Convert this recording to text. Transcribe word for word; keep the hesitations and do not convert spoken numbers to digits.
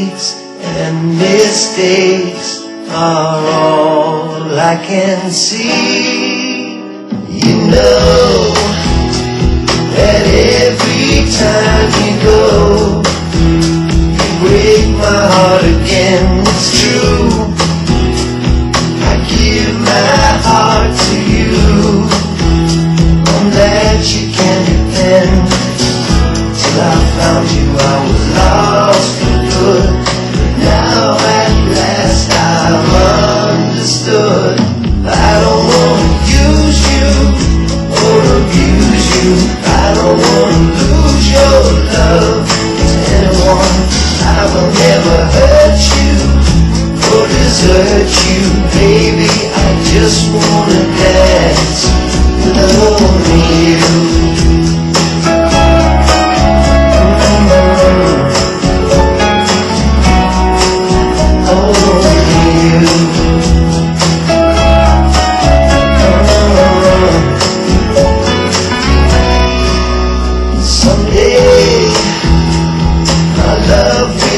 heartaches and mistakes are all I can see. You know that every time you go, you break my heart again. It's true, I give my heart to you. On that you can depend. Till I found you I was lost for good, but now at last I've understood. I don't wanna use you or abuse you. I don't wanna lose your love to anyone. I will never hurt you or desert you, baby. I just wanna dance with only you. Someday my love